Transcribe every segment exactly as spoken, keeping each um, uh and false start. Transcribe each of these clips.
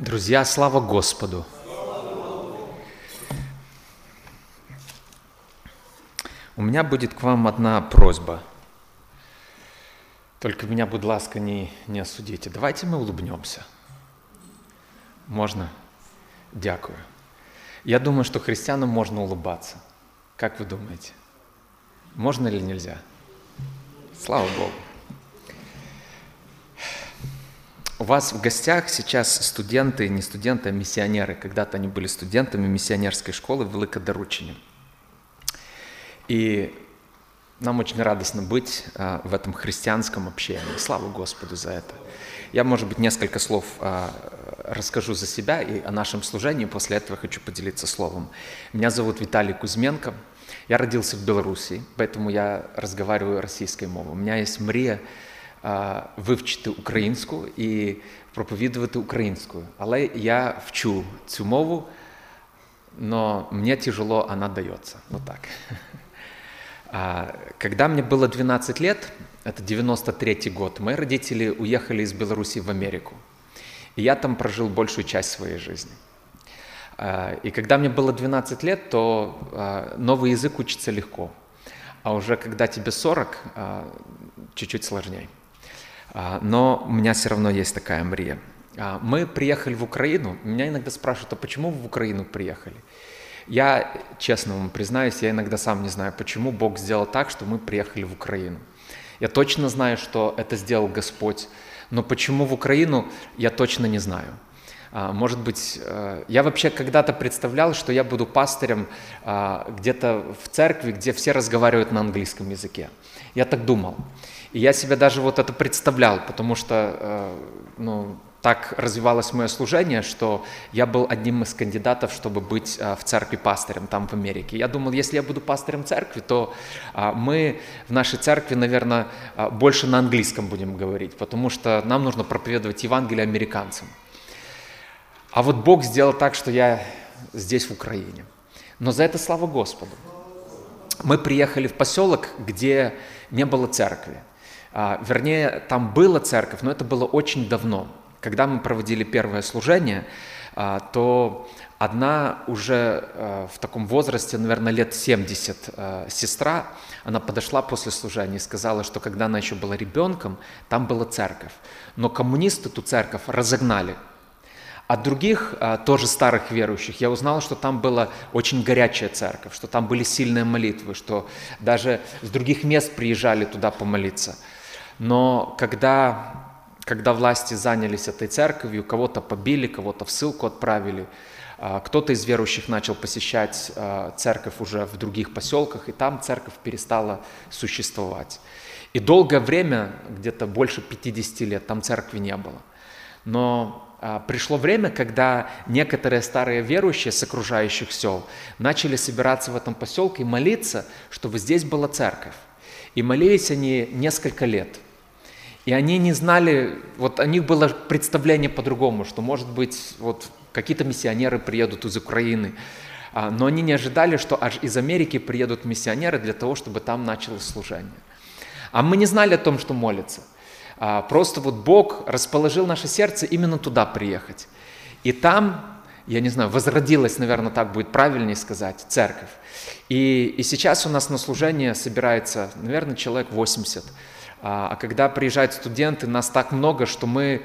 Друзья, слава Господу! У меня будет к вам одна просьба. Только меня, будь ласка, не, не осудите. Давайте мы улыбнемся. Можно? Дякую. Я думаю, что христианам можно улыбаться. Как вы думаете? Можно или нельзя? Слава Богу. У вас в гостях сейчас студенты, не студенты, а миссионеры. Когда-то они были студентами миссионерской школы в Великодоручине. И нам очень радостно быть а, в этом христианском общении. Слава Господу за это. Я, может быть, несколько слов а, расскажу за себя и о нашем служении. После этого хочу поделиться словом. Меня зовут Виталий Кузьменко. Я родился в Белоруссии, поэтому я разговариваю российской мовой. У меня есть мрія вивчити українську і проповідувати українською. Але я вчу цю мову, но мне тяжело она дается. Вот так. Когда мне было двенадцать лет, это девяносто третий год, мои родители уехали из Беларуси в Америку. И я там прожил большую часть своей жизни. И когда мне было двенадцать лет, то новый язык учится легко. А уже когда тебе сорок, чуть-чуть сложнее. Но у меня все равно есть такая мрия. Мы приехали в Украину. Меня иногда спрашивают, а почему вы в Украину приехали? Я, честно вам признаюсь, я иногда сам не знаю, почему Бог сделал так, что мы приехали в Украину. Я точно знаю, что это сделал Господь, но почему в Украину, я точно не знаю. Может быть, я вообще когда-то представлял, что я буду пастырем где-то в церкви, где все разговаривают на английском языке. Я так думал. И я себе даже вот это представлял, потому что ну, так развивалось мое служение, что я был одним из кандидатов, чтобы быть в церкви пастырем там в Америке. Я думал, если я буду пастырем церкви, то мы в нашей церкви, наверное, больше на английском будем говорить, потому что нам нужно проповедовать Евангелие американцам. А вот Бог сделал так, что я здесь, в Украине. Но за это слава Господу. Мы приехали в поселок, где не было церкви. А, вернее, там была церковь, но это было очень давно. Когда мы проводили первое служение, а, то одна уже а, в таком возрасте, наверное, лет семьдесят, а, сестра, она подошла после служения и сказала, что когда она еще была ребенком, там была церковь. Но коммунисты ту церковь разогнали. От других, тоже старых верующих, я узнал, что там была очень горячая церковь, что там были сильные молитвы, что даже с других мест приезжали туда помолиться. Но когда, когда власти занялись этой церковью, кого-то побили, кого-то в ссылку отправили, кто-то из верующих начал посещать церковь уже в других поселках, и там церковь перестала существовать. И долгое время, где-то больше пятидесяти лет, там церкви не было. Но пришло время, когда некоторые старые верующие с окружающих сел начали собираться в этом поселке и молиться, чтобы здесь была церковь. И молились они несколько лет. И они не знали, вот у них было представление по-другому, что, может быть, вот какие-то миссионеры приедут из Украины. Но они не ожидали, что аж из Америки приедут миссионеры для того, чтобы там началось служение. А мы не знали о том, что молятся. Просто вот Бог расположил наше сердце именно туда приехать. И там, я не знаю, возродилась, наверное, так будет правильнее сказать, церковь. И, и сейчас у нас на служение собирается, наверное, человек восемьдесят. А когда приезжают студенты, нас так много, что мы,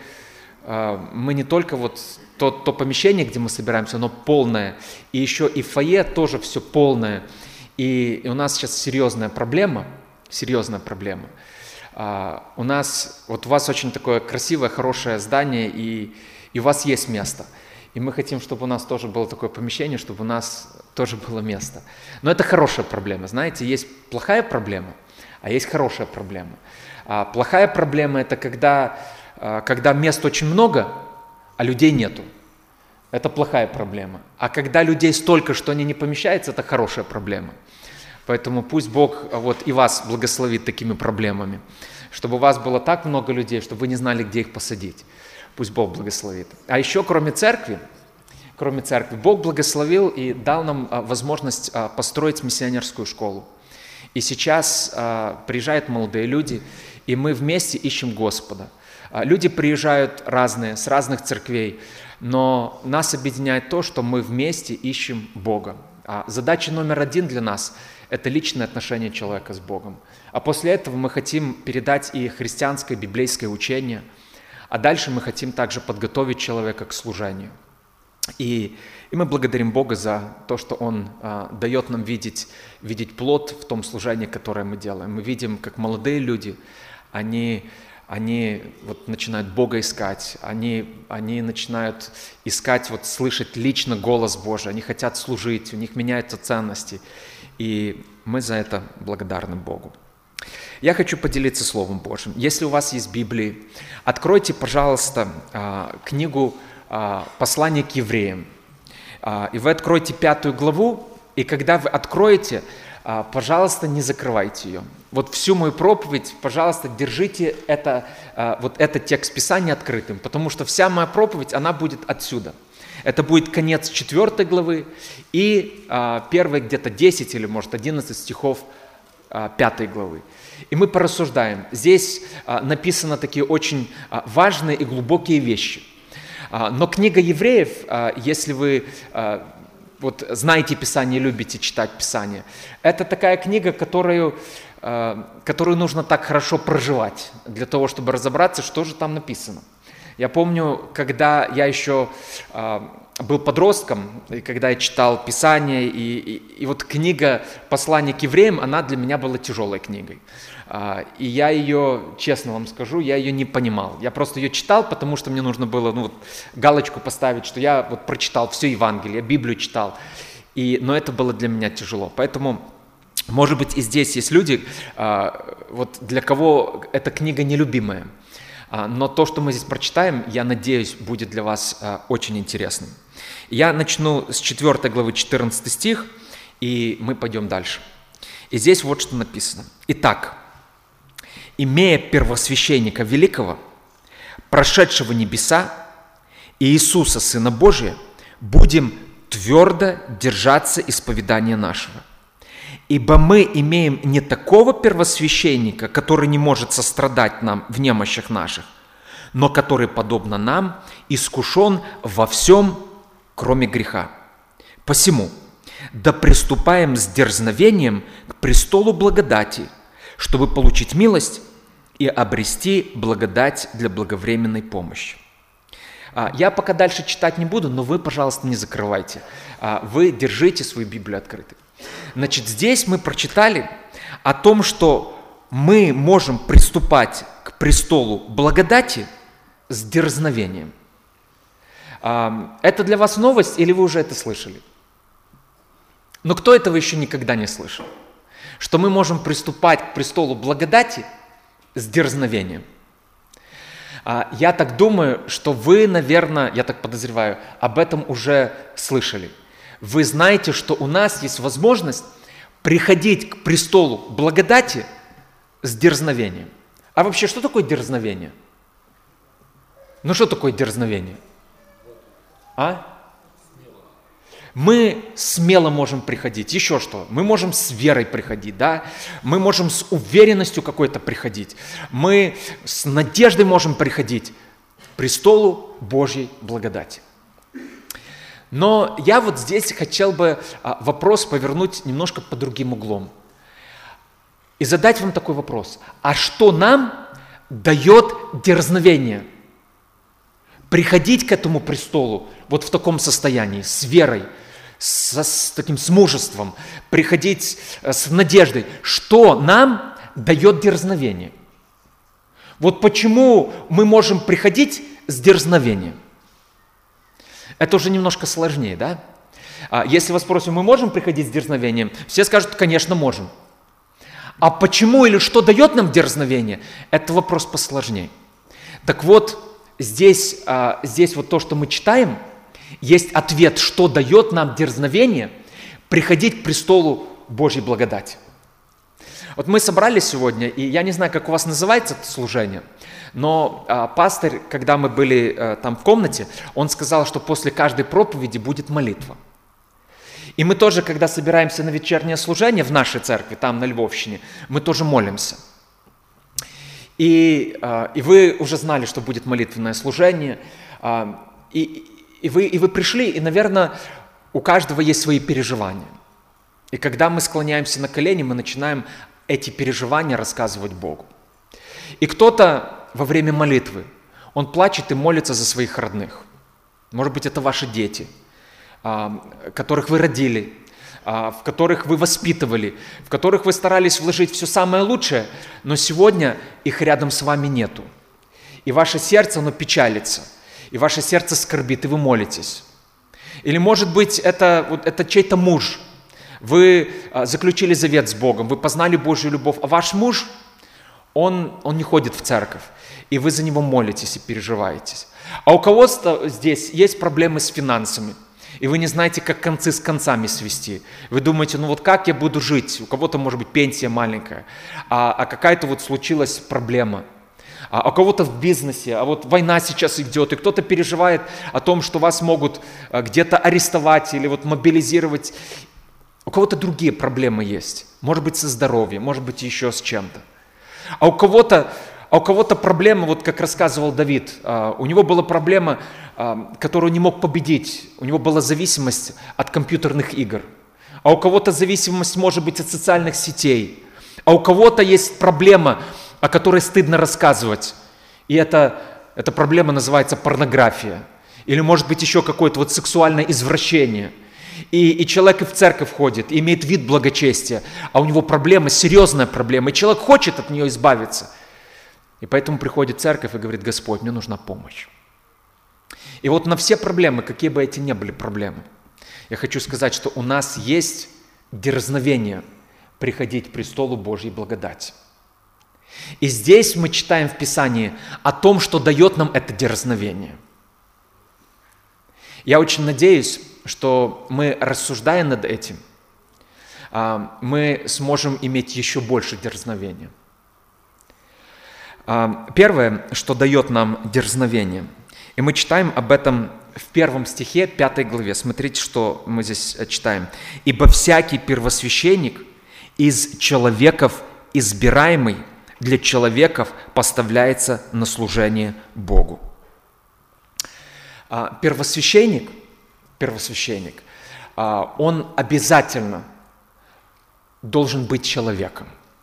мы не только вот то, то помещение, где мы собираемся, оно полное, и еще и фойе тоже все полное. И, и у нас сейчас серьезная проблема, серьезная проблема. Uh, у нас, вот у вас очень такое красивое, хорошее здание, и, и у вас есть место. И мы хотим, чтобы у нас тоже было такое помещение, чтобы у нас тоже было место. Но это хорошая проблема, знаете, есть плохая проблема, а есть хорошая проблема. Uh, плохая проблема – это когда, uh, когда мест очень много, а людей нету. Это плохая проблема. А когда людей столько, что они не помещаются, это хорошая проблема. Поэтому пусть Бог вот и вас благословит такими проблемами, чтобы у вас было так много людей, чтобы вы не знали, где их посадить. Пусть Бог благословит. А еще кроме церкви, кроме церкви, Бог благословил и дал нам возможность построить миссионерскую школу. И сейчас приезжают молодые люди, и мы вместе ищем Господа. Люди приезжают разные, с разных церквей. но нас объединяет то, что мы вместе ищем Бога. А задача номер один для нас – это личное отношение человека с Богом. А после этого мы хотим передать и христианское, библейское учение, а дальше мы хотим также подготовить человека к служению. И, и мы благодарим Бога за то, что Он а, дает нам видеть, видеть плод в том служении, которое мы делаем. Мы видим, как молодые люди, они, они вот начинают Бога искать, они, они начинают искать, вот, слышать лично голос Божий, они хотят служить, у них меняются ценности, и мы за это благодарны Богу. Я хочу поделиться Словом Божьим. Если у вас есть Библии, откройте, пожалуйста, а, книгу «Послание к евреям». И вы откроете пятую главу, и когда вы откроете, пожалуйста, не закрывайте ее. Вот всю мою проповедь, пожалуйста, держите это, вот этот текст Писания открытым, потому что вся моя проповедь, она будет отсюда. Это будет конец четвертой главы и первые где-то десять или, может, одиннадцать стихов пятой главы. И мы порассуждаем. Здесь написаны такие очень важные и глубокие вещи. Но книга Евреев, если вы вот, знаете Писание, любите читать Писание, это такая книга, которую, которую нужно так хорошо проживать, для того, чтобы разобраться, что же там написано. Я помню, когда я еще был подростком, и когда я читал Писание, и, и, и вот книга «Послание к евреям», она для меня была тяжелой книгой. И я ее, честно вам скажу, я ее не понимал. Я просто ее читал, потому что мне нужно было ну, вот, галочку поставить, что я вот прочитал все Евангелие, я Библию читал. И, но это было для меня тяжело. Поэтому, может быть, и здесь есть люди, вот, для кого эта книга нелюбимая. Но то, что мы здесь прочитаем, я надеюсь, будет для вас очень интересным. Я начну с четвёртой главы, четырнадцатый стих, и мы пойдем дальше. И здесь вот что написано. «Итак, имея первосвященника великого, прошедшего небеса, Иисуса, Сына Божия, будем твердо держаться исповедания нашего. Ибо мы имеем не такого первосвященника, который не может сострадать нам в немощах наших, но который, подобно нам, искушен во всем, кроме греха. Посему, да приступаем с дерзновением к престолу благодати, чтобы получить милость и обрести благодать для благовременной помощи». Я пока дальше читать не буду, но вы, пожалуйста, не закрывайте. Вы держите свою Библию открытой. Значит, здесь мы прочитали о том, что мы можем приступать к престолу благодати с дерзновением. Это для вас новость, или вы уже это слышали? Но кто этого еще никогда не слышал? Что мы можем приступать к престолу благодати с дерзновением. Я так думаю, что вы, наверное, я так подозреваю, об этом уже слышали. Вы знаете, что у нас есть возможность приходить к престолу благодати с дерзновением. А вообще, что такое дерзновение? Ну, что такое дерзновение? А? Мы смело можем приходить. Еще что? Мы можем с верой приходить, да? Мы можем с уверенностью какой-то приходить. Мы с надеждой можем приходить к престолу Божьей благодати. Но я вот здесь хотел бы вопрос повернуть немножко под другим углом. И задать вам такой вопрос. А что нам дает дерзновение? Приходить к этому престолу вот в таком состоянии, с верой, с, с таким с мужеством, приходить с надеждой. Что нам дает дерзновение? Вот почему мы можем приходить с дерзновением? Это уже немножко сложнее, да? Если вас спросим, мы можем приходить с дерзновением? Все скажут, конечно, можем. А почему или что дает нам дерзновение? Это вопрос посложнее. Так вот, здесь, здесь вот то, что мы читаем, есть ответ, что дает нам дерзновение приходить к престолу Божьей благодати. Вот мы собрались сегодня, и я не знаю, как у вас называется это служение, но а, пастырь, когда мы были а, там в комнате, он сказал, что после каждой проповеди будет молитва. И мы тоже, когда собираемся на вечернее служение в нашей церкви, там на Львовщине, мы тоже молимся. И, а, и вы уже знали, что будет молитвенное служение. А, и, И вы, и вы пришли, и, наверное, у каждого есть свои переживания. И когда мы склоняемся на колени, мы начинаем эти переживания рассказывать Богу. И кто-то во время молитвы, он плачет и молится за своих родных. Может быть, это ваши дети, которых вы родили, в которых вы воспитывали, в которых вы старались вложить все самое лучшее, но сегодня их рядом с вами нету. И ваше сердце, оно печалится, и ваше сердце скорбит, и вы молитесь. Или, может быть, это, вот, это чей-то муж. Вы заключили завет с Богом, вы познали Божью любовь, а ваш муж, он, он не ходит в церковь, и вы за него молитесь и переживаетесь. А у кого-то здесь есть проблемы с финансами, и вы не знаете, как концы с концами свести. Вы думаете, ну вот как я буду жить? У кого-то, может быть, пенсия маленькая, а, а какая-то вот случилась проблема. А у кого-то в бизнесе, а вот война сейчас идет, и кто-то переживает о том, что вас могут где-то арестовать или вот мобилизировать. У кого-то другие проблемы есть. Может быть, со здоровьем, может быть, еще с чем-то. А у кого-то, а у кого-то проблема, вот как рассказывал Давид, у него была проблема, которую не мог победить. У него была зависимость от компьютерных игр. А у кого-то зависимость может быть от социальных сетей. А у кого-то есть проблема, о которой стыдно рассказывать. И это, эта проблема называется порнография. Или может быть еще какое-то вот сексуальное извращение. И, и человек и в церковь ходит, и имеет вид благочестия, а у него проблема, серьезная проблема, и человек хочет от нее избавиться. И поэтому приходит в церковь и говорит: Господь, мне нужна помощь. И вот на все проблемы, какие бы эти ни были проблемы, я хочу сказать, что у нас есть дерзновение приходить к престолу Божьей благодати. И здесь мы читаем в Писании о том, что дает нам это дерзновение. Я очень надеюсь, что мы, рассуждая над этим, мы сможем иметь еще больше дерзновения. Первое, что дает нам дерзновение, и мы читаем об этом в первом стихе пятой главе. Смотрите, что мы здесь читаем. «Ибо всякий первосвященник из человеков избираемый для человеков поставляется на служение Богу». Первосвященник, первосвященник, он обязательно должен быть человеком.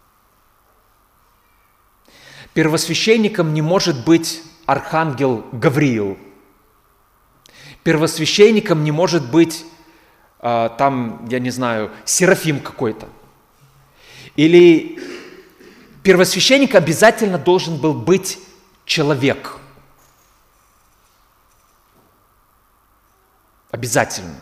Первосвященником не может быть архангел Гавриил. Первосвященником не может быть, там, я не знаю, Серафим какой-то. Или первосвященник обязательно должен был быть человек. Обязательно.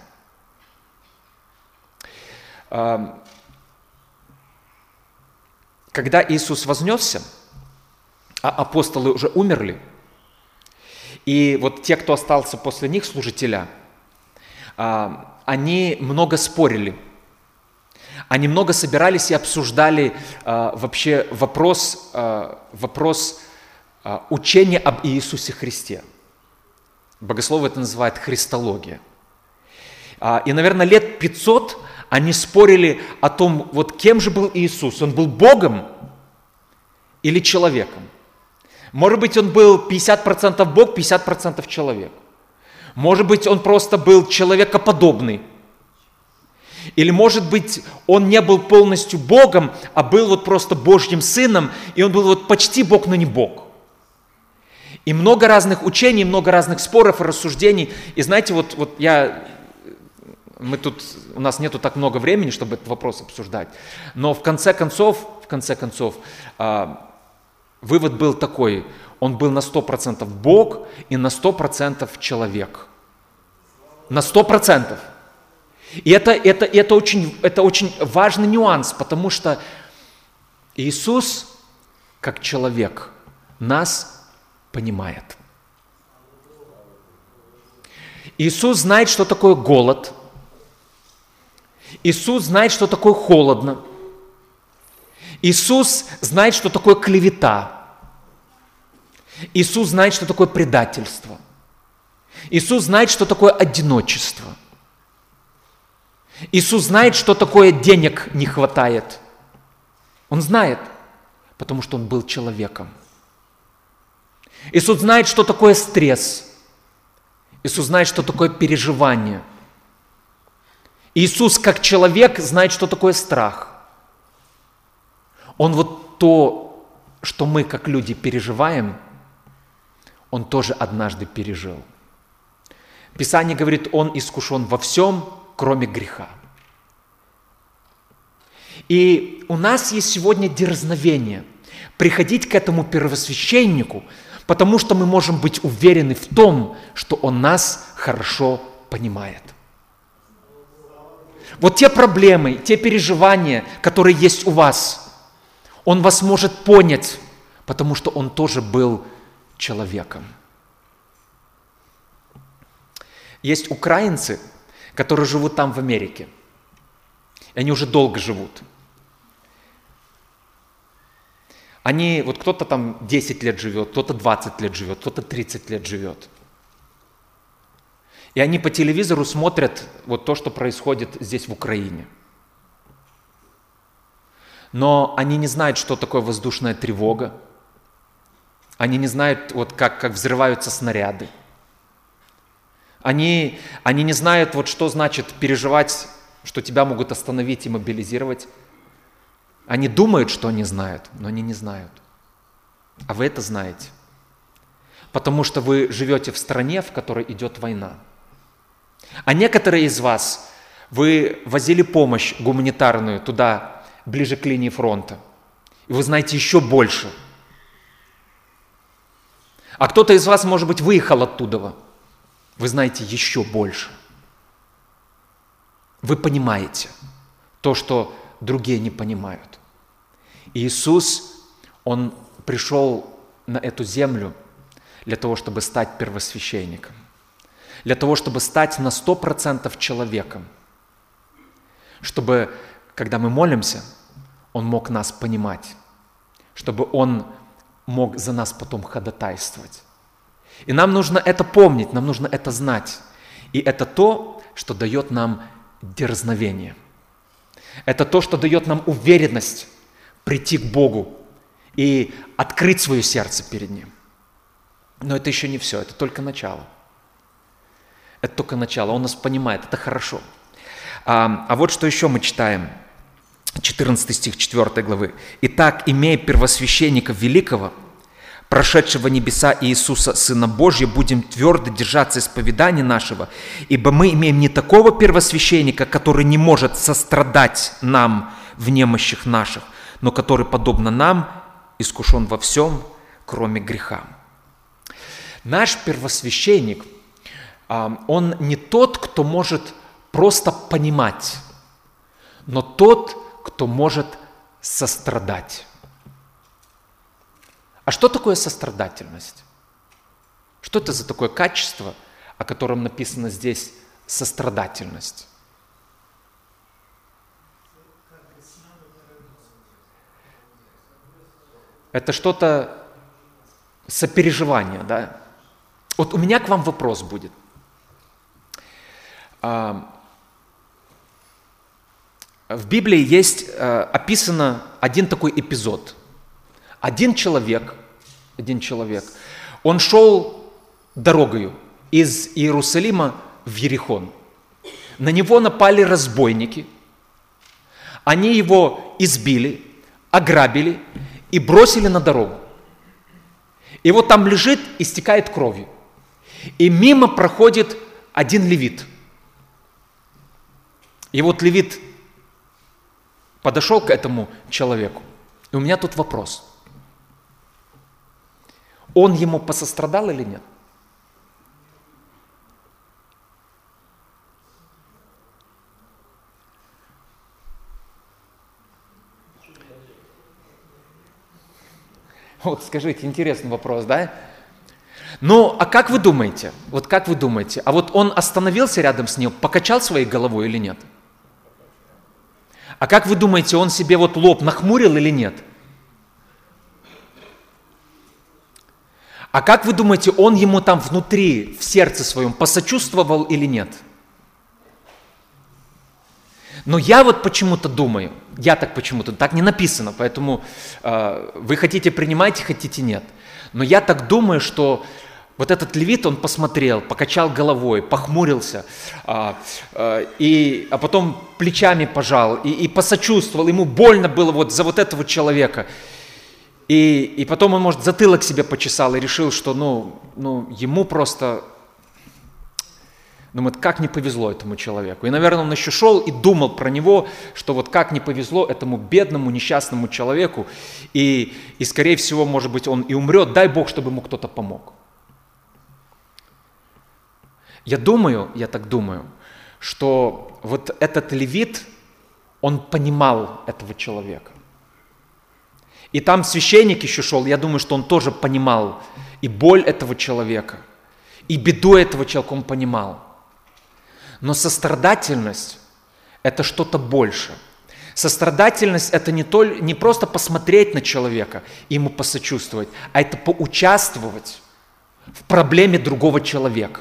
Когда Иисус вознесся, а апостолы уже умерли, и вот те, кто остался после них, служителя, они много спорили. Они много собирались и обсуждали вообще вопрос, вопрос учения об Иисусе Христе. Богословы это называют христология. И, наверное, лет пятьсот они спорили о том, вот кем же был Иисус. Он был Богом или человеком? Может быть, он был пятьдесят процентов Бог, пятьдесят процентов человек. Может быть, он просто был человекоподобный. Или, может быть, он не был полностью Богом, а был вот просто Божьим Сыном, и он был вот почти Бог, но не Бог. И много разных учений, много разных споров и рассуждений. И знаете, вот, вот я, мы тут, у нас нету так много времени, чтобы этот вопрос обсуждать. Но в конце концов, в конце концов, вывод был такой: он был на сто процентов Бог и на сто процентов человек. На сто процентов. И это, это, это, очень, это очень важный нюанс, потому что Иисус, как человек, нас понимает. Иисус знает, что такое голод. Иисус знает, что такое холодно. Иисус знает, что такое клевета. Иисус знает, что такое предательство. Иисус знает, что такое одиночество. Иисус знает, что такое денег не хватает. Он знает, потому что Он был человеком. Иисус знает, что такое стресс. Иисус знает, что такое переживание. Иисус, как человек, знает, что такое страх. Он вот то, что мы, как люди, переживаем, Он тоже однажды пережил. Писание говорит, Он искушен во всем, кроме греха. И у нас есть сегодня дерзновение приходить к этому первосвященнику, потому что мы можем быть уверены в том, что Он нас хорошо понимает. Вот те проблемы, те переживания, которые есть у вас, Он вас может понять, потому что Он тоже был человеком. Есть украинцы, которые живут там в Америке. И они уже долго живут. Они, вот кто-то там десять лет живет, кто-то двадцать лет живет, кто-то тридцать лет живет. И они по телевизору смотрят вот то, что происходит здесь в Украине. Но они не знают, что такое воздушная тревога. Они не знают, вот как, как взрываются снаряды. Они, они не знают, вот что значит переживать, что тебя могут остановить и мобилизировать. Они думают, что они знают, но они не знают. А вы это знаете. Потому что вы живете в стране, в которой идет война. А некоторые из вас, вы возили помощь гуманитарную туда, ближе к линии фронта. И вы знаете еще больше. А кто-то из вас, может быть, выехал оттуда. Вы знаете еще больше. Вы понимаете то, что другие не понимают. И Иисус, Он пришел на эту землю для того, чтобы стать первосвященником. Для того, чтобы стать на сто процентов человеком. Чтобы, когда мы молимся, Он мог нас понимать. Чтобы Он мог за нас потом ходатайствовать. И нам нужно это помнить, нам нужно это знать. И это то, что дает нам дерзновение. Это то, что дает нам уверенность прийти к Богу и открыть свое сердце перед Ним. Но это еще не все, это только начало. Это только начало, Он нас понимает, это хорошо. А, а вот что еще мы читаем. четырнадцатый стих четвёртой главы. «Итак, имея первосвященника великого, прошедшего небеса Иисуса, Сына Божия, будем твердо держаться исповедания нашего, ибо мы имеем не такого первосвященника, который не может сострадать нам в немощах наших, но который, подобно нам, искушен во всем, кроме греха». Наш первосвященник, он не тот, кто может просто понимать, но тот, кто может сострадать. А что такое сострадательность? Что это за такое качество, о котором написано здесь сострадательность? Это что-то сопереживание, да? Вот у меня к вам вопрос будет. В Библии есть описано один такой эпизод. Один человек, один человек, он шел дорогою из Иерусалима в Иерихон. На него напали разбойники. Они его избили, ограбили и бросили на дорогу. И вот там лежит, истекает кровью. И мимо проходит один левит. И вот левит подошел к этому человеку. И у меня тут вопрос. Он ему посострадал или нет? Вот скажите, интересный вопрос, да? Ну, а как вы думаете? Вот как вы думаете? А вот он остановился рядом с ним, покачал своей головой или нет? А как вы думаете, он себе вот лоб нахмурил или нет? А как вы думаете, он ему там внутри, в сердце своем, посочувствовал или нет? Но я вот почему-то думаю, я так почему-то, так не написано, поэтому э, вы хотите принимайте, хотите нет. Но я так думаю, что Вот этот левит, он посмотрел, покачал головой, похмурился, а, а, и, а потом плечами пожал и, и посочувствовал. Ему больно было вот за вот этого человека. И, и потом он, может, затылок себе почесал и решил, что ну, ну, ему просто, думает, как не повезло этому человеку. И, наверное, он еще шел и думал про него, что вот как не повезло этому бедному, несчастному человеку. И, и скорее всего, может быть, он и умрет. Дай Бог, чтобы ему кто-то помог. Я думаю, я так думаю, что вот этот левит, он понимал этого человека. И там священник еще шел, я думаю, что он тоже понимал и боль этого человека, и беду этого человека он понимал. Но сострадательность – это что-то больше. Сострадательность – это не, то, не просто посмотреть на человека и ему посочувствовать, а это поучаствовать в проблеме другого человека.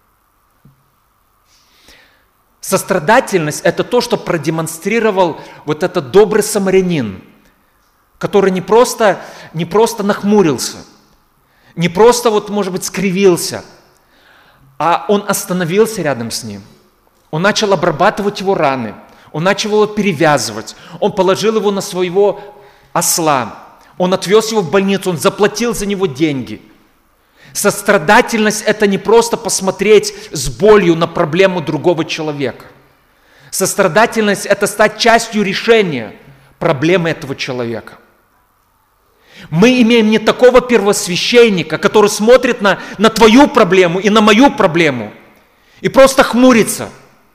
Сострадательность – это то, что продемонстрировал вот этот добрый самарянин, который не просто, не просто нахмурился, не просто, вот, может быть, скривился, а он остановился рядом с ним. Он начал обрабатывать его раны, он начал его перевязывать, он положил его на своего осла, он отвез его в больницу, он заплатил за него деньги. Сострадательность – это не просто посмотреть с болью на проблему другого человека. Сострадательность – это стать частью решения проблемы этого человека. Мы имеем не такого первосвященника, который смотрит на, на твою проблему и на мою проблему и просто хмурится.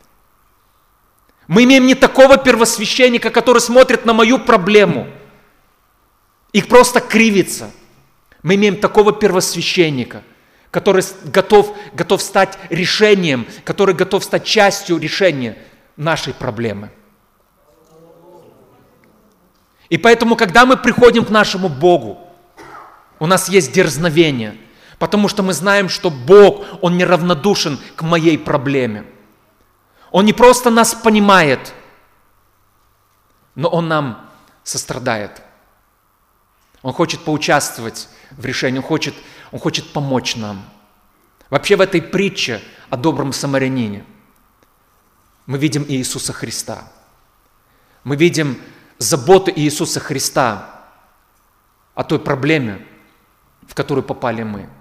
Мы имеем не такого первосвященника, который смотрит на мою проблему и просто кривится. Мы имеем такого первосвященника, который готов, готов стать решением, который готов стать частью решения нашей проблемы. И поэтому, когда мы приходим к нашему Богу, у нас есть дерзновение, потому что мы знаем, что Бог, Он не равнодушен к моей проблеме. Он не просто нас понимает, но Он нам сострадает. Он хочет поучаствовать в решении, Он хочет, Он хочет помочь нам. Вообще в этой притче о добром самарянине мы видим Иисуса Христа. Мы видим заботу Иисуса Христа о той проблеме, в которую попали мы.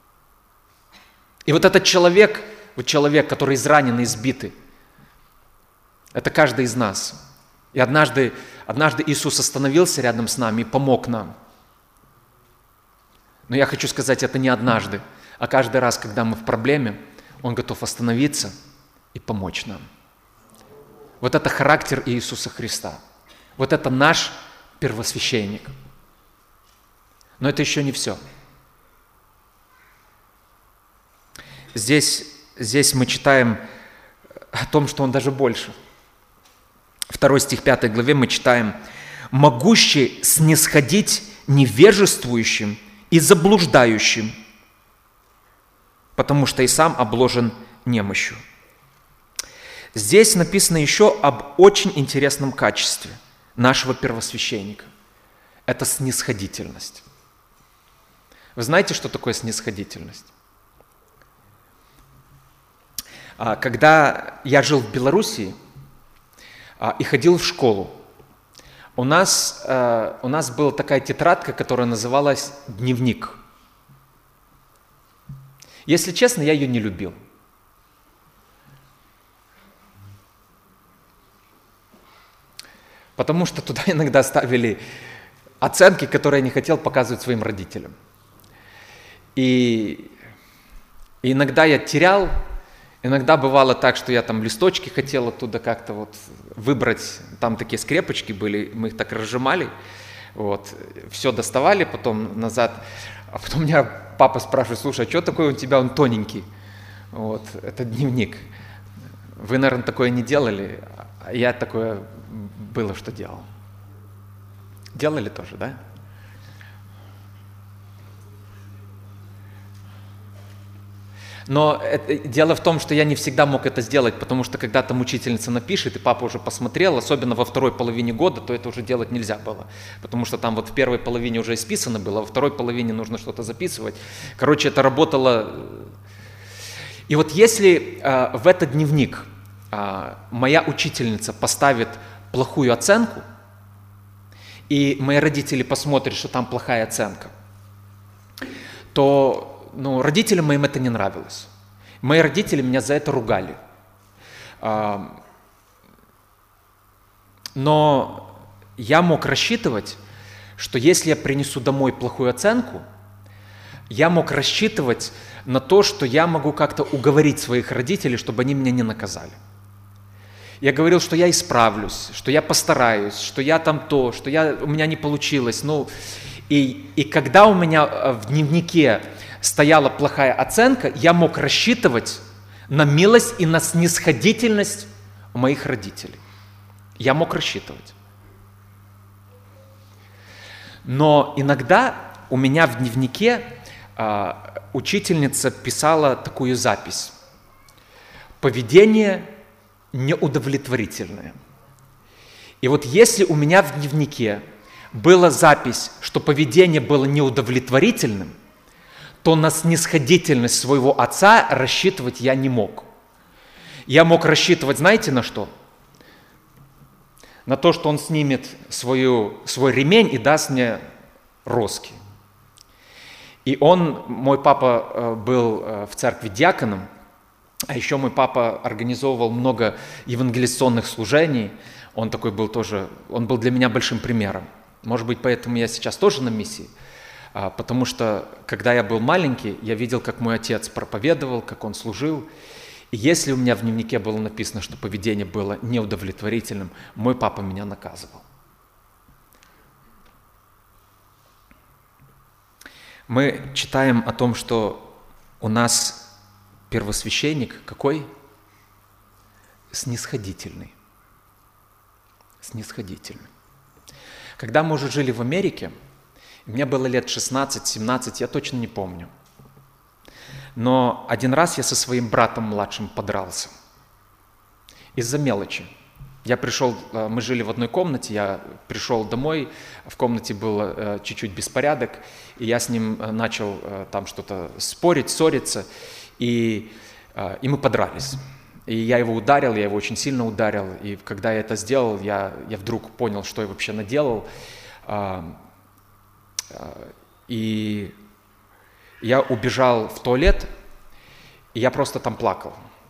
И вот этот человек, вот человек, который изранен и избитый, это каждый из нас. И однажды, однажды Иисус остановился рядом с нами и помог нам. Но я хочу сказать, это не однажды, а каждый раз, когда мы в проблеме, Он готов остановиться и помочь нам. Вот это характер Иисуса Христа. Вот это наш первосвященник. Но это еще не все. Здесь, здесь мы читаем о том, что Он даже больше. Второй стих пятой главе мы читаем: «Могущий снисходить невежествующим и заблуждающим, потому что и сам обложен немощью». Здесь написано еще об очень интересном качестве нашего первосвященника. Это снисходительность. Вы знаете, что такое снисходительность? Когда я жил в Белоруссии и ходил в школу, у нас, у нас была такая тетрадка, которая называлась «Дневник». Если честно, я ее не любил. Потому что туда иногда ставили оценки, которые я не хотел показывать своим родителям. И, и иногда я терял, иногда бывало так, что я там листочки хотел оттуда как-то вот выбрать. Там такие скрепочки были, мы их так разжимали, вот, все доставали, потом назад. А потом меня папа спрашивает: слушай, а что такое у тебя, он тоненький? Вот, это дневник. Вы, наверное, такое не делали, а я такое было, что делал. Делали тоже, да? Но это, дело в том, что я не всегда мог это сделать, потому что когда там учительница напишет, и папа уже посмотрел, особенно во второй половине года, то это уже делать нельзя было. Потому что там вот в первой половине уже исписано было, а во второй половине нужно что-то записывать. Короче, это работало. И вот если э, в этот дневник э, моя учительница поставит плохую оценку, и мои родители посмотрят, что там плохая оценка, то ну, родителям моим это не нравилось. Мои родители меня за это ругали. Но я мог рассчитывать, что если я принесу домой плохую оценку, я мог рассчитывать на то, что я могу как-то уговорить своих родителей, чтобы они меня не наказали. Я говорил, что я исправлюсь, что я постараюсь, что я там то, что я, у меня не получилось. Ну, и, и когда у меня в дневнике стояла плохая оценка, я мог рассчитывать на милость и на снисходительность моих родителей. Я мог рассчитывать. Но иногда у меня в дневнике а, учительница писала такую запись. Поведение неудовлетворительное. И вот если у меня в дневнике была запись, что поведение было неудовлетворительным, то на снисходительность своего отца рассчитывать я не мог. Я мог рассчитывать, знаете, на что? На то, что он снимет свою, свой ремень и даст мне роски. И он, мой папа был в церкви диаконом, а еще мой папа организовывал много евангелизационных служений. Он такой был тоже, он был для меня большим примером. Может быть, поэтому я сейчас тоже на миссии. Потому что, когда я был маленький, я видел, как мой отец проповедовал, как он служил. И если у меня в дневнике было написано, что поведение было неудовлетворительным, мой папа меня наказывал. Мы читаем о том, что у нас первосвященник какой? Снисходительный. Снисходительный. Когда мы уже жили в Америке, мне было лет шестнадцать-семнадцать, я точно не помню. Но один раз я со своим братом младшим подрался. Из-за мелочи. Я пришел, мы жили в одной комнате, я пришел домой, в комнате был чуть-чуть беспорядок, и я с ним начал там что-то спорить, ссориться, и, и мы подрались. И я его ударил, я его очень сильно ударил, и когда я это сделал, я, я вдруг понял, что я вообще наделал. И я убежал в туалет, и я просто там плакал.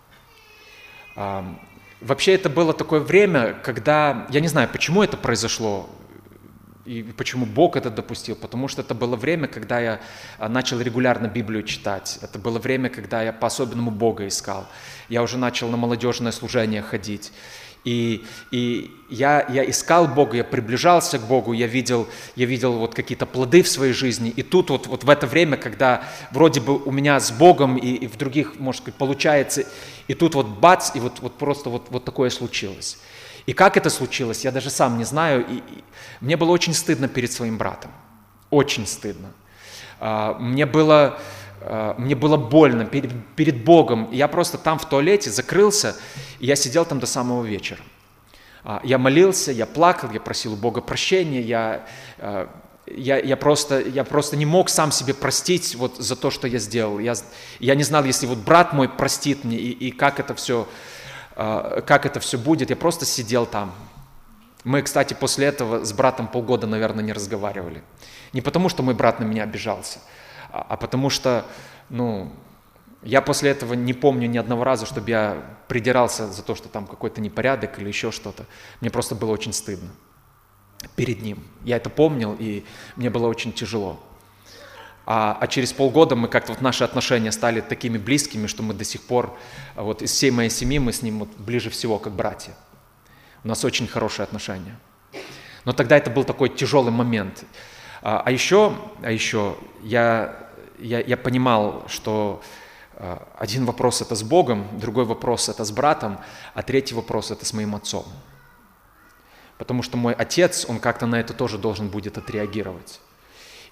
Вообще это было такое время, когда, я не знаю, почему это произошло, и почему Бог это допустил, потому что это было время, когда я начал регулярно Библию читать, это было время, когда я по-особенному Бога искал, я уже начал на молодежное служение ходить. И, и я, я искал Бога, я приближался к Богу, я видел, я видел вот какие-то плоды в своей жизни. И тут вот, вот в это время, когда вроде бы у меня с Богом и, и в других, может быть, получается, и тут вот бац, и вот, вот просто вот, вот такое случилось. И как это случилось, я даже сам не знаю. И, и мне было очень стыдно перед своим братом. Очень стыдно. А, мне было... Мне было больно перед, перед Богом. Я просто там в туалете закрылся, и я сидел там до самого вечера. Я молился, я плакал, я просил у Бога прощения, я, я, я, просто, я просто не мог сам себе простить вот за то, что я сделал. Я, я не знал, если вот брат мой простит мне, и, и как, это все, как это все будет. Я просто сидел там. Мы, кстати, после этого с братом полгода, наверное, не разговаривали. Не потому, что мой брат на меня обижался, а потому что, ну, я после этого не помню ни одного раза, чтобы я придирался за то, что там какой-то непорядок или еще что-то. Мне просто было очень стыдно перед ним. Я это помнил, и мне было очень тяжело. А, а через полгода мы как-то вот наши отношения стали такими близкими, что мы до сих пор, вот из всей моей семьи мы с ним вот ближе всего как братья. У нас очень хорошие отношения. Но тогда это был такой тяжелый момент. А, а еще, а еще я... Я, я понимал, что э, один вопрос это с Богом, другой вопрос это с братом, а третий вопрос это с моим отцом. Потому что мой отец, он как-то на это тоже должен будет отреагировать.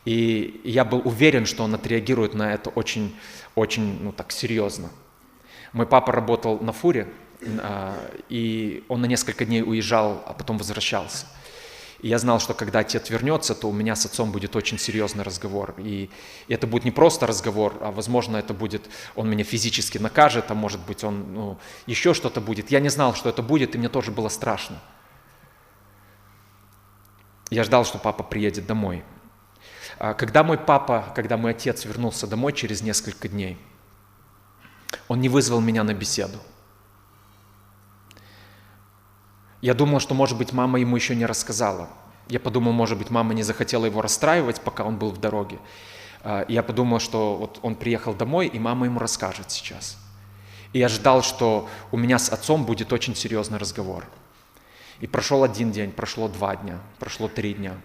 И я был уверен, что он отреагирует на это очень, очень, ну так, серьезно. Мой папа работал на фуре, и он на несколько дней уезжал, а потом возвращался. И я знал, что когда отец вернется, то у меня с отцом будет очень серьезный разговор. И это будет не просто разговор, а, возможно, это будет, он меня физически накажет, а может быть, он, ну, еще что-то будет. Я не знал, что это будет, и мне тоже было страшно. Я ждал, что папа приедет домой. Когда мой папа, когда мой отец вернулся домой через несколько дней, он не вызвал меня на беседу. Я думал, что, может быть, мама ему еще не рассказала. Я подумал, может быть, мама не захотела его расстраивать, пока он был в дороге. Я подумал, что вот он приехал домой, и мама ему расскажет сейчас. И я ждал, что у меня с отцом будет очень серьезный разговор. И прошел один день, прошло два дня, прошло три дня.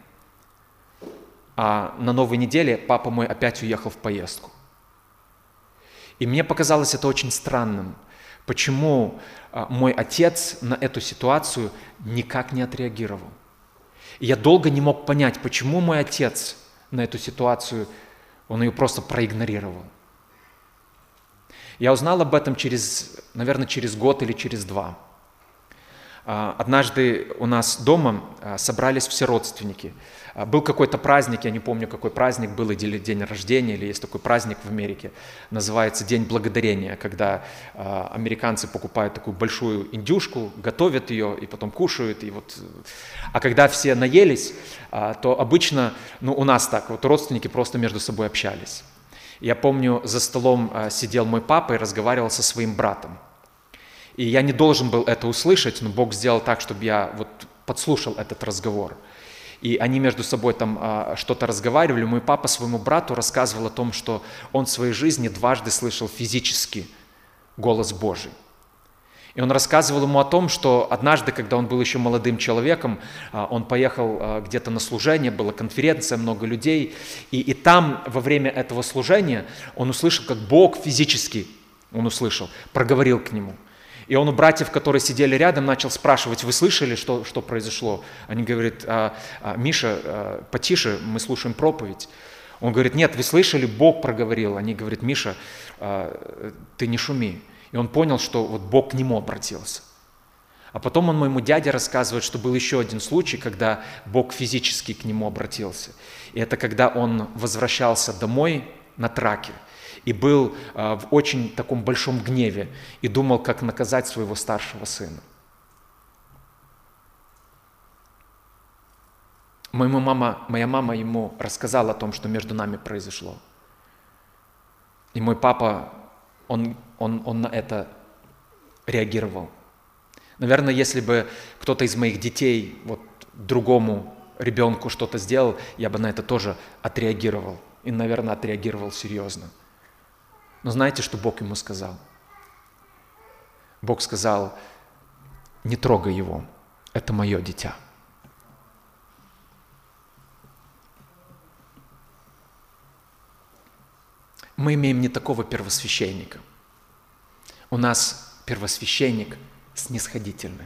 А на новой неделе папа мой опять уехал в поездку. И мне показалось это очень странным. Почему мой отец на эту ситуацию никак не отреагировал? И я долго не мог понять, почему мой отец на эту ситуацию, он ее просто проигнорировал. Я узнал об этом через, наверное, через год или через два. Однажды у нас дома собрались все родственники. Был какой-то праздник, я не помню, какой праздник был, или день рождения, или есть такой праздник в Америке, называется День Благодарения, когда американцы покупают такую большую индюшку, готовят ее и потом кушают. И вот... А когда все наелись, то обычно, ну у нас так, вот родственники просто между собой общались. Я помню, за столом сидел мой папа и разговаривал со своим братом. И я не должен был это услышать, но Бог сделал так, чтобы я вот подслушал этот разговор. И они между собой там а, что-то разговаривали. Мой папа своему брату рассказывал о том, что он в своей жизни дважды слышал физически голос Божий. И он рассказывал ему о том, что однажды, когда он был еще молодым человеком, а, он поехал а, где-то на служение, была конференция, много людей. И, и там во время этого служения он услышал, как Бог физически, он услышал, проговорил к нему. И он у братьев, которые сидели рядом, начал спрашивать: вы слышали, что, что произошло? Они говорят: а, а, Миша, а, потише, мы слушаем проповедь. Он говорит: нет, вы слышали, Бог проговорил. Они говорят: Миша, а, ты не шуми. И он понял, что вот Бог к нему обратился. А потом он моему дяде рассказывает, что был еще один случай, когда Бог физически к нему обратился. И это когда он возвращался домой на траке. И был а, в очень таком большом гневе и думал, как наказать своего старшего сына. Моему мама, моя мама ему рассказала о том, что между нами произошло. И мой папа, он, он, он на это реагировал. Наверное, если бы кто-то из моих детей вот, другому ребенку что-то сделал, я бы на это тоже отреагировал. И, наверное, отреагировал серьезно. Но знаете, что Бог ему сказал? Бог сказал: не трогай его, это мое дитя. Мы имеем не такого первосвященника. У нас первосвященник снисходительный.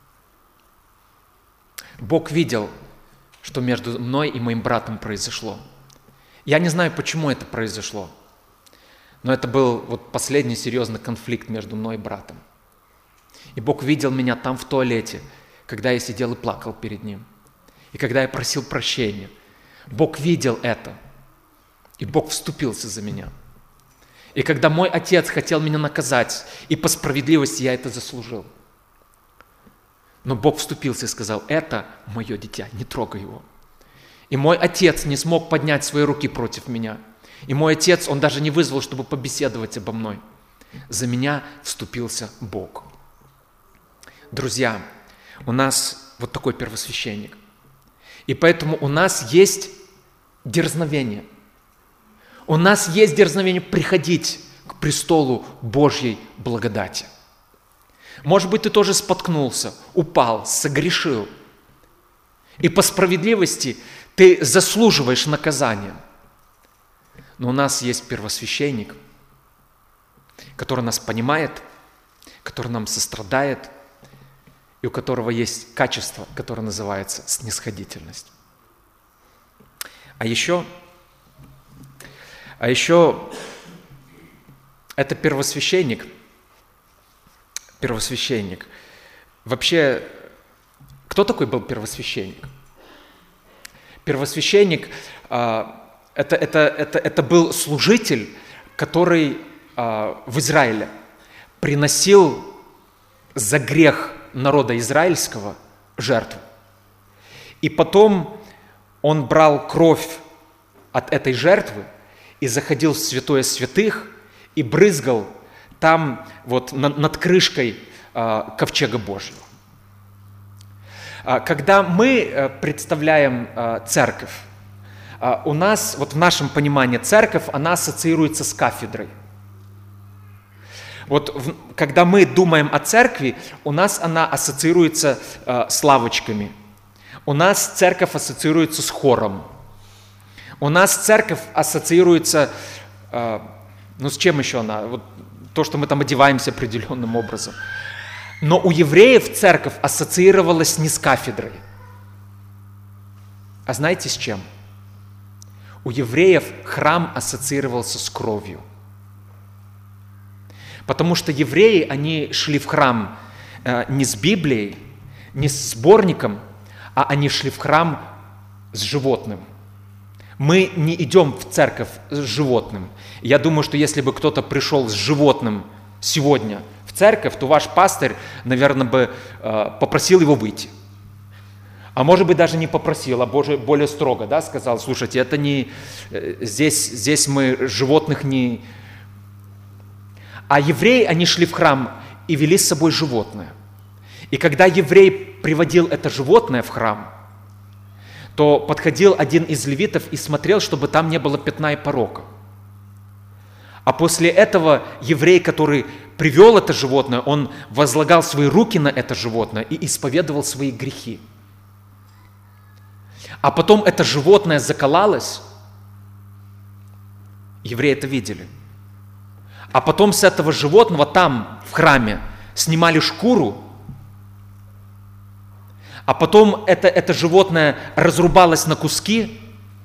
Бог видел, что между мной и моим братом произошло. Я не знаю, почему это произошло. Но это был вот последний серьезный конфликт между мной и братом. И Бог видел меня там в туалете, когда я сидел и плакал перед Ним. И когда я просил прощения. Бог видел это. И Бог вступился за меня. И когда мой отец хотел меня наказать, и по справедливости я это заслужил. Но Бог вступился и сказал: это мое дитя, не трогай его. И мой отец не смог поднять свои руки против меня. И мой отец, он даже не вызвал, чтобы побеседовать обо мной. За меня вступился Бог. Друзья, у нас вот такой первосвященник. И поэтому у нас есть дерзновение. У нас есть дерзновение приходить к престолу Божьей благодати. Может быть, ты тоже споткнулся, упал, согрешил. И по справедливости ты заслуживаешь наказания. Но у нас есть первосвященник, который нас понимает, который нам сострадает, и у которого есть качество, которое называется снисходительность. А еще А еще это первосвященник. Первосвященник. Вообще, кто такой был первосвященник? Первосвященник а, это, это, это, это был служитель, который а, в Израиле приносил за грех народа израильского жертву. И потом он брал кровь от этой жертвы и заходил в святое святых и брызгал там вот над, над крышкой а, ковчега Божьего. А, когда мы а, представляем а, церковь, а, у нас, вот в нашем понимании, церковь, она ассоциируется с кафедрой. Вот в, когда мы думаем о церкви, у нас она ассоциируется а, с лавочками. У нас церковь ассоциируется с хором. У нас церковь ассоциируется, э, ну с чем еще она? Вот то, что мы там одеваемся определенным образом. Но у евреев церковь ассоциировалась не с кафедрой. А знаете с чем? У евреев храм ассоциировался с кровью. Потому что евреи, они шли в храм э, не с Библией, не с сборником, а они шли в храм с животным. Мы не идем в церковь с животным. Я думаю, что если бы кто-то пришел с животным сегодня в церковь, то ваш пастырь, наверное, бы э, попросил его выйти. А может быть, даже не попросил, а более, более строго, да, сказал: слушайте, это не... Здесь, здесь мы животных не... А евреи, они шли в храм и вели с собой животное. И когда еврей приводил это животное в храм, то подходил один из левитов и смотрел, чтобы там не было пятна и порока. А после этого еврей, который привел это животное, он возлагал свои руки на это животное и исповедовал свои грехи. А потом это животное закололось, евреи это видели. А потом с этого животного там, в храме, снимали шкуру, а потом это, это животное разрубалось на куски,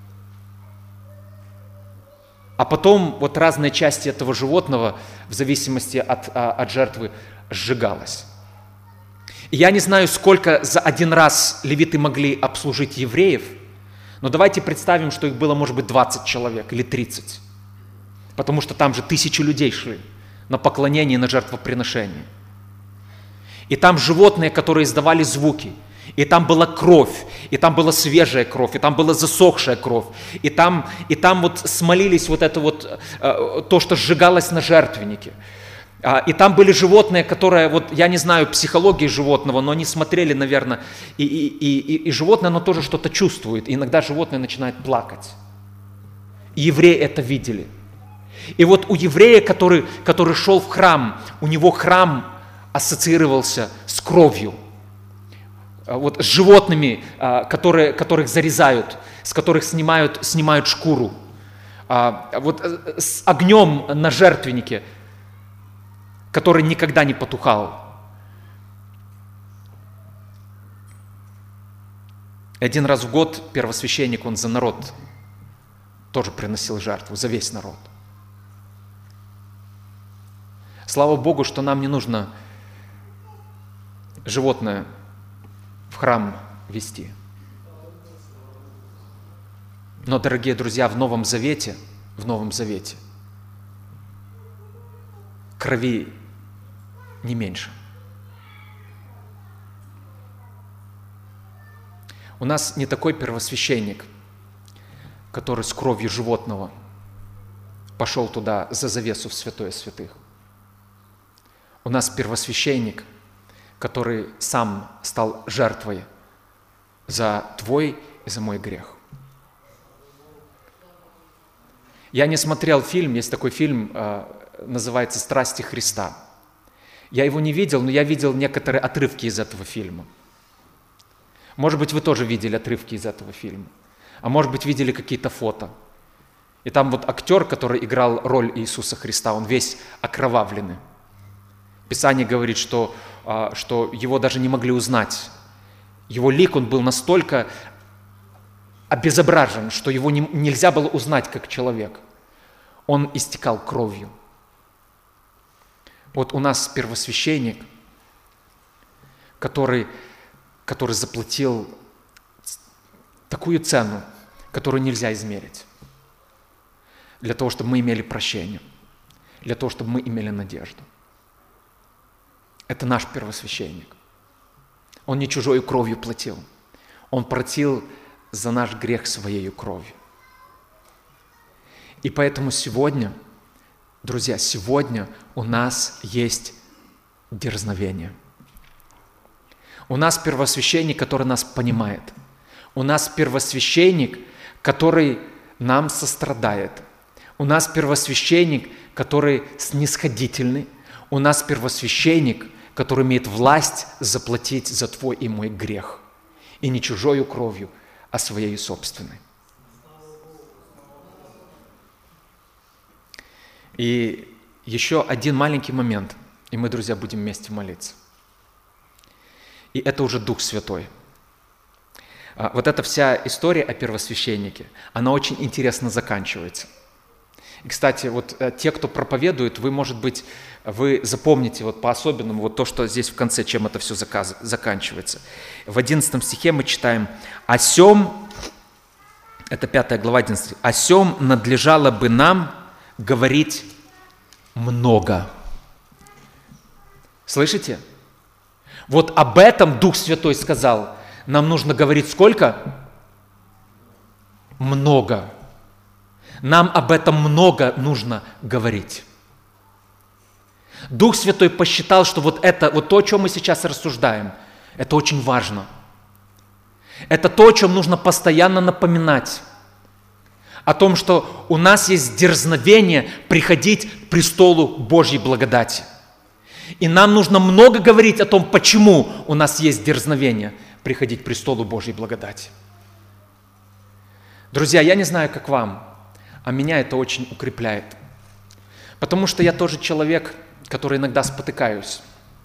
а потом вот разные части этого животного, в зависимости от, от жертвы, сжигалось. И я не знаю, сколько за один раз левиты могли обслужить евреев, но давайте представим, что их было, может быть, двадцать человек или тридцать, потому что там же тысячи людей шли на поклонение и на жертвоприношение. И там животные, которые издавали звуки, и там была кровь, и там была свежая кровь, и там была засохшая кровь, и там, и там вот смолились вот это вот, э, то, что сжигалось на жертвеннике. А, и там были животные, которые, вот я не знаю психологии животного, но они смотрели, наверное, и, и, и, и животное, оно тоже что-то чувствует, и иногда животное начинает плакать. И евреи это видели. И вот у еврея, который, который шел в храм, у него храм ассоциировался с кровью. Вот с животными, которые, которых зарезают, с которых снимают, снимают шкуру, вот с огнем на жертвеннике, который никогда не потухал. Один раз в год первосвященник, он за народ тоже приносил жертву, за весь народ. Слава Богу, что нам не нужно животное в храм вести. Но, дорогие друзья, в Новом Завете, в Новом Завете крови не меньше. У нас не такой первосвященник, который с кровью животного пошел туда за завесу в святое святых. У нас первосвященник, который сам стал жертвой за твой и за мой грех. Я не смотрел фильм, есть такой фильм, называется «Страсти Христа». Я его не видел, но я видел некоторые отрывки из этого фильма. Может быть, вы тоже видели отрывки из этого фильма. А может быть, видели какие-то фото. И там вот актер, который играл роль Иисуса Христа, он весь окровавленный. Писание говорит, что, что его даже не могли узнать. Его лик, он был настолько обезображен, что его не, нельзя было узнать как человек. он истекал кровью. Вот у нас первосвященник, который, который заплатил такую цену, которую нельзя измерить, для того, чтобы мы имели прощение, для того, чтобы мы имели надежду. Это наш первосвященник. Он не чужою кровью платил. Он платил за наш грех своей кровью. И поэтому сегодня, друзья, сегодня у нас есть дерзновение. У нас первосвященник, который нас понимает. У нас первосвященник, который нам сострадает. У нас первосвященник, который снисходительный. У нас первосвященник, который имеет власть заплатить за твой и мой грех. И не чужою кровью, а своей собственной. И еще один маленький момент, и мы, друзья, будем вместе молиться. И это уже Дух Святой. Вот эта вся история о первосвященнике, она очень интересно заканчивается. И, кстати, вот те, кто проповедует, вы, может быть, вы запомните вот по-особенному вот то, что здесь в конце, чем это все заказ, заканчивается. В одиннадцатом стихе мы читаем: «О сем», это пятая глава, одиннадцатый, «о сем надлежало бы нам говорить много». Слышите? Вот об этом Дух Святой сказал. Нам нужно говорить сколько? Много. Нам об этом много нужно говорить. Дух Святой посчитал, что вот это, вот то, о чем мы сейчас рассуждаем, это очень важно. Это то, о чем нужно постоянно напоминать. О том, что у нас есть дерзновение приходить к престолу Божьей благодати. И нам нужно много говорить о том, почему у нас есть дерзновение приходить к престолу Божьей благодати. Друзья, я не знаю, как вам, а меня это очень укрепляет. Потому что я тоже человек, который иногда спотыкаюсь.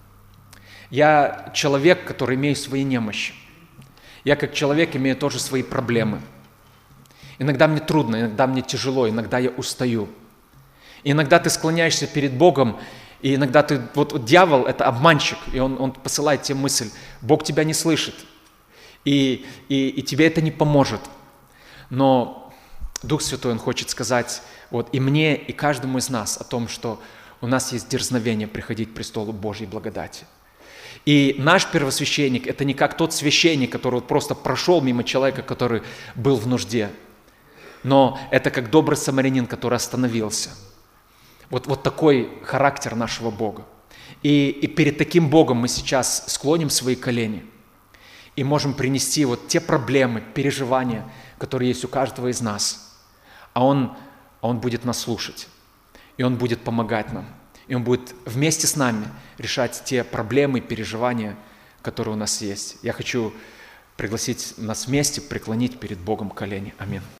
Я человек, который имеет свои немощи. Я как человек имею тоже свои проблемы. Иногда мне трудно, иногда мне тяжело, иногда я устаю. И иногда ты склоняешься перед Богом, и иногда ты, вот, вот дьявол – это обманщик, и он, он посылает тебе мысль: Бог тебя не слышит, и, и, и тебе это не поможет. Но Дух Святой, Он хочет сказать вот и мне, и каждому из нас о том, что у нас есть дерзновение приходить к престолу Божьей благодати. И наш первосвященник – это не как тот священник, который вот просто прошел мимо человека, который был в нужде, но это как добрый самарянин, который остановился. Вот, вот такой характер нашего Бога. И, и перед таким Богом мы сейчас склоним свои колени и можем принести вот те проблемы, переживания, которые есть у каждого из нас. А Он, а Он будет нас слушать, и Он будет помогать нам, и Он будет вместе с нами решать те проблемы, переживания, которые у нас есть. Я хочу пригласить нас вместе преклонить перед Богом колени. Аминь.